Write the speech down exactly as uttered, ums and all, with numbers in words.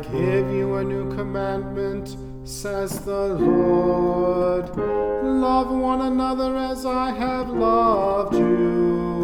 give you a new commandment, says the Lord. Love one another as I have loved you.